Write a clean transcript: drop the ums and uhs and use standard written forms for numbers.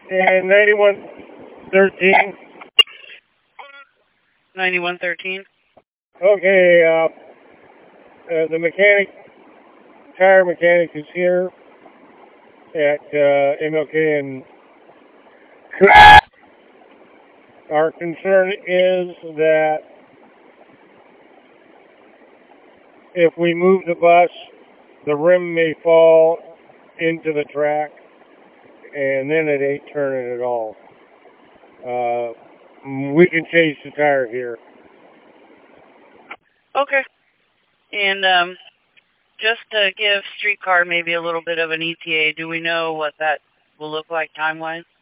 And 9113. 9113. Okay, the tire mechanic is here at MLK and our concern is that if we move the bus, the rim may fall into the track, and then it ain't turning at all. We can change the tire here. Okay. And just to give Streetcar maybe a little bit of an ETA, do we know what that will look like time-wise?